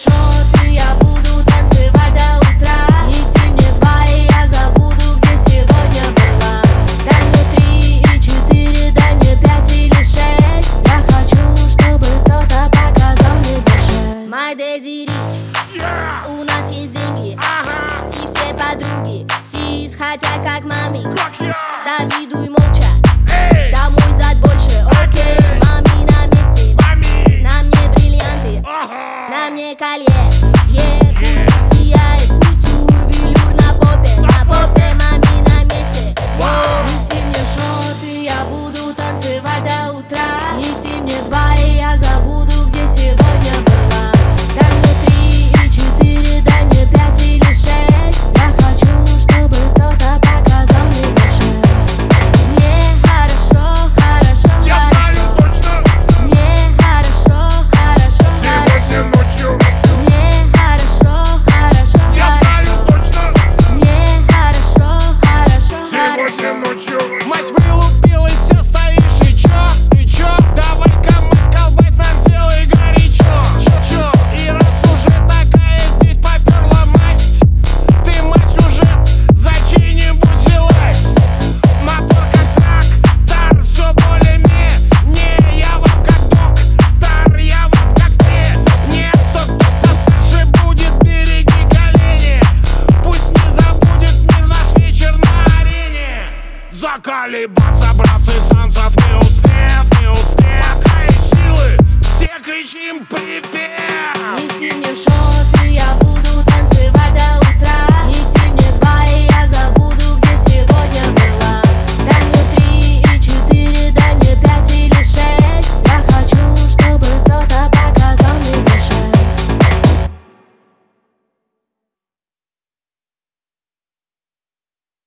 зажжет, и я буду танцевать до утра. Неси мне 2, и я забуду, где сегодня была. Дай мне 3 и 4, дай мне 5 или 6. Я хочу, чтобы кто-то показал мне, где жесть. My daddy rich, у нас есть деньги, и все подруги сис хотят как маме. Завидуй молча, домой зад больше, окей. Мами на месте, на мне бриллианты, на мне колье. Кутюр сияет, кутюр, велюр на попе мами на месте. Неси